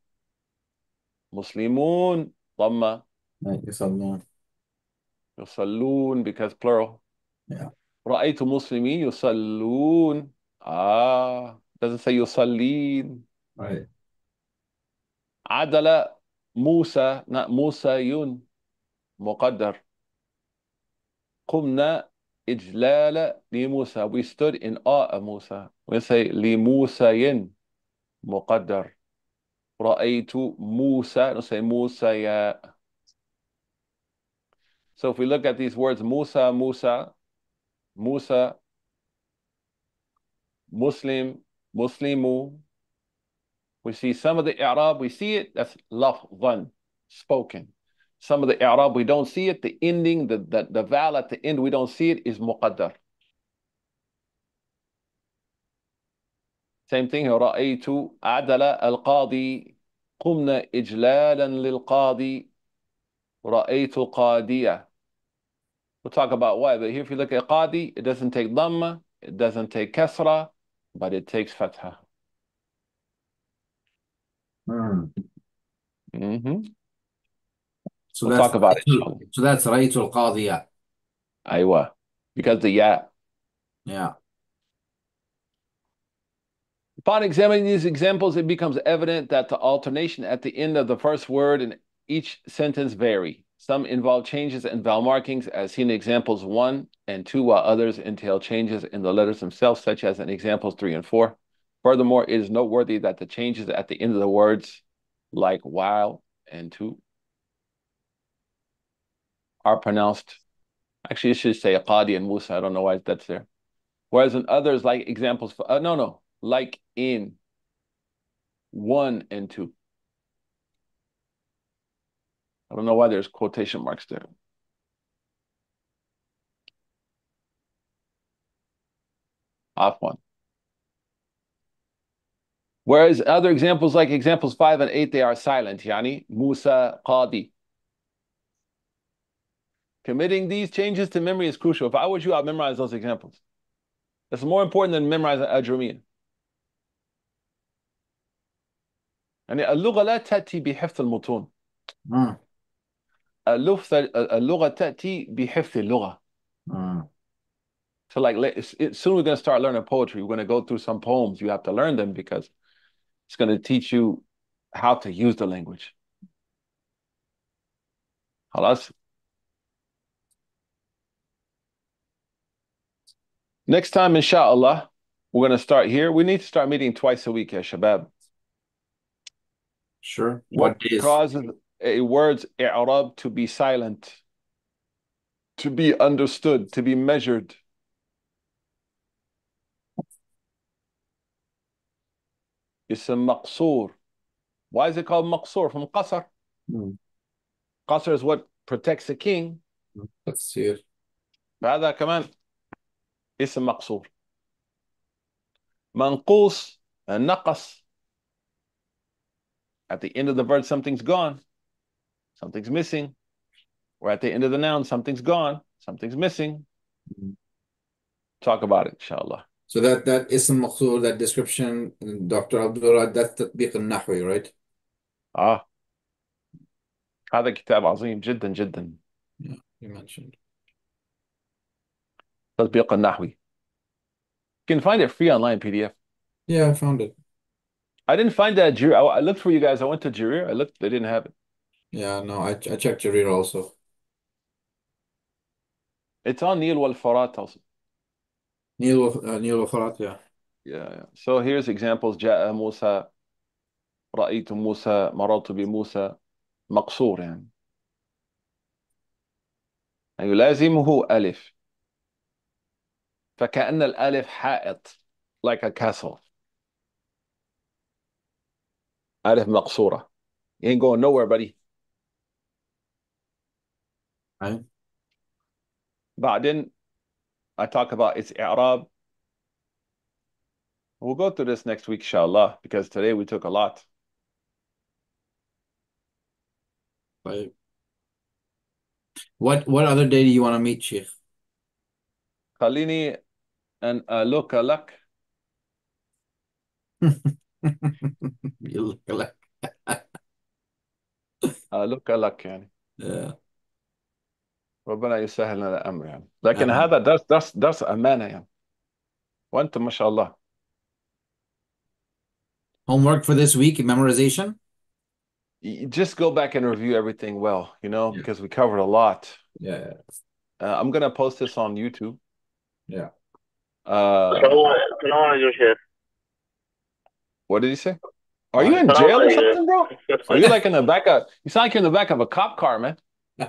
مسلمون ضمة. Right, يصلون. يصلون because plural. Yeah. رأيت مسلمين يصلون. Ah, doesn't say يصلين. Right. عدل موسى, not موسى مقدر. قمنا إجلال لموسى. We stood in awe of Musa. We say لموسى مقدر. رأيت موسى. We say موسى. So if we look at these words, Musa, Musa, Musa, Muslim, Muslimu, we see some of the i'rab, we see it, that's lafzan, spoken. Some of the i'rab, we don't see it. The ending, the, the, the vowel at the end, we don't see it, is muqaddar. Same thing, رأيت عدل القاضي. قمنا إجلالا للقاضي. رأيت قاضية. We'll talk about why, but here if you look at qadi, it doesn't take dhamma, it doesn't take kasra, but it takes fatha. Mm. Mm-hmm. So We'll that's talk about it, inshallah. so that's رأيت القاضية. Aywa. Because the ya. Yeah. Upon examining these examples, it becomes evident that the alternation at the end of the first word in each sentence vary. Some involve changes in vowel markings, as seen in examples one and two, while others entail changes in the letters themselves, such as in examples three and four. Furthermore, it is noteworthy that the changes at the end of the words, like while and to, are pronounced. Actually, it should say Qadi and Musa. I don't know why that's there. Whereas in others, like examples, for, uh, no, no, like in one and two. I don't know why there's quotation marks there. Off one. Whereas other examples, like examples five and eight, they are silent. Yani, Musa, Qadi. Committing these changes to memory is crucial. If I was you, I'd memorize those examples. That's more important than memorizing Ajrumiyya. يعني اللغة لا تأتي بحفظ المتون. Mm. اللغة تأتي بحفظ اللغة. Mm. So like soon we're going to start learning poetry. We're going to go through some poems. You have to learn them because it's going to teach you how to use the language. خلاص. Next time, inshallah, we're going to start here. We need to start meeting twice a week, ya shabab. Sure. What What days? causes a word's i'rab to be silent, to be understood, to be measured? Ism maqsoor. Why is it called maqsoor? From qasr. Mm. Qasr is what protects the king. تفسير. فهذا كمان اسم مقصور. منقوص, النقص. At the end of the verb, something's gone. Something's missing. Or at the end of the noun, something's gone. Something's missing. Mm. Talk about it, inshallah. So that that اسم مقصور, that description, Doctor Abdullah, that's تطبيق النحوي, right? آه. هذا كتاب عظيم جدا جدا. Yeah, you mentioned. تطبيق النحوي. You can find it free online P D F. Yeah, I found it. I didn't find that. Jarir. I looked for you guys. I went to Jarir. I looked. They didn't have it. Yeah, no, I I checked Jarir also. It's on Nil wal Farat also. Neil uh, Neil Wafarat, yeah. Yeah, yeah. So here's examples. جاء موسى, رأيت موسى, مررت بموسى. مقصور يعني. يلازمه ألف. فكأن الألف حائط, like a castle. ألف مقصورة. You ain't going nowhere, buddy. Right. بعدين I talk about its i'rab. We'll go through this next week, inshallah, because today we took a lot. Right. What what other day do you want to meet, Sheikh? خليني أن ألوك لك. You look like. ألوك لك يعني. Yeah. ربنا يسهل لنا الأمر يعني. لكن آمين. هذا درس درس درس أمانة يعني. وأنتم ما شاء الله. Homework for this week, memorization? You just go back and review everything well, you know, Yeah. because we covered a lot. Yeah. Uh, I'm gonna post this on YouTube. Yeah. Uh, Assalamualaikum. what did he say? Are you in jail or something, bro? Are you like in the back of? You sound like you're in the back of a cop car, man.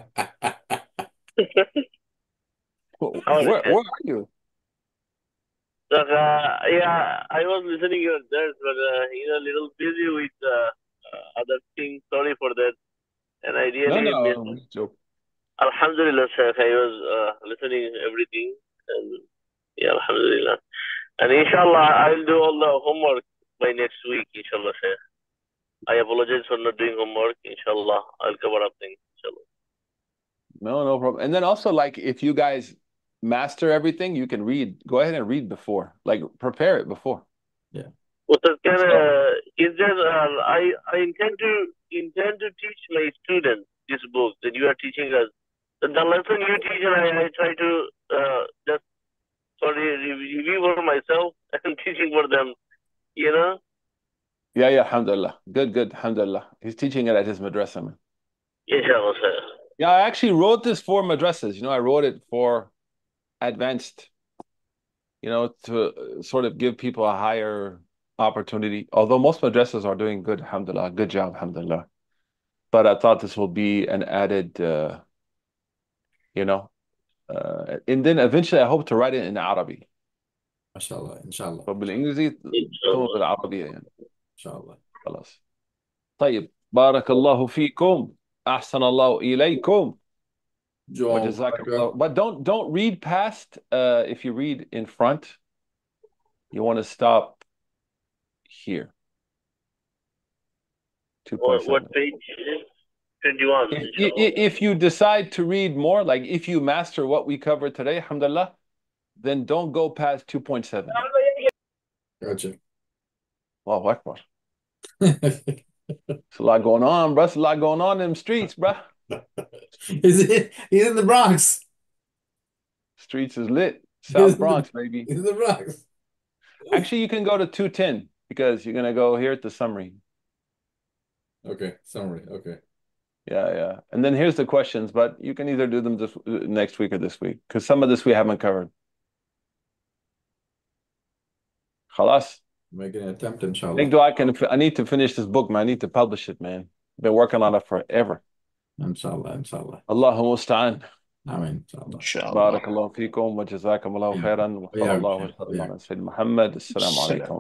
Where, where, where are you? Look, uh, yeah, I was listening to this, but uh, you know, a little busy with uh, uh, other things. Sorry for that. And I No, really no, missed. I'm just joking. Alhamdulillah, sir. I was uh, listening everything, and yeah, Alhamdulillah. And inshallah, I'll do all the homework by next week, inshallah, sir. I apologize for not doing homework. Inshallah, I'll cover up things. Inshallah. No, no problem. And then also, like, if you guys master everything, you can read. Go ahead and read before, like, prepare it before. Well, sir, can, uh, is there? Uh, I I intend to intend to teach my students this book that you are teaching us. The, the lesson you teach, and I, I try to uh, just sorry review for myself and teaching for them. You know. Yeah, yeah, alhamdulillah. Good, good, alhamdulillah. He's teaching it at his madrasa, man. Inshallah, sir. Yeah, I actually wrote this for madrasas. You know, I wrote it for advanced, you know, to sort of give people a higher opportunity, although most madrasas are doing good, alhamdulillah, good job, alhamdulillah. But I thought this will be an added, uh, you know, uh, and then eventually I hope to write it in Arabic. ما شاء الله إن شاء الله فبالإنجليزي ثم بالعربية يعني. إن شاء الله. خلاص. طيب بارك الله فيكم أحسن الله إليكم وجزاك الله. But don't don't read past. Uh, if you read in front, you want to stop here. What, what page is it? twenty-one. If, if, if you decide to read more, like if you master what we covered today, alhamdulillah, then don't go past two point seven. Gotcha. Allahu Akbar. There's a lot going on, bro. There's a lot going on in them streets, bro. He's in, he's in the Bronx. Streets is lit. South Bronx, baby. He's in the Bronx. Actually, you can go to two ten because you're going to go here at the summary. Okay, summary. Okay. Yeah, yeah. And then here's the questions, but you can either do them this next week or this week because some of this we haven't covered. Khalas. Making an attempt, inshallah. I think I can. I need to finish this book, man. I need to publish it, man. Been working on it forever. Inshallah, inshallah. Allahu musta'an. Amen. Inshallah. inshallah. بارك الله فيكم وجزاكم الله خيرا وصلى الله وسلم على سيدنا محمد. السلام عليكم.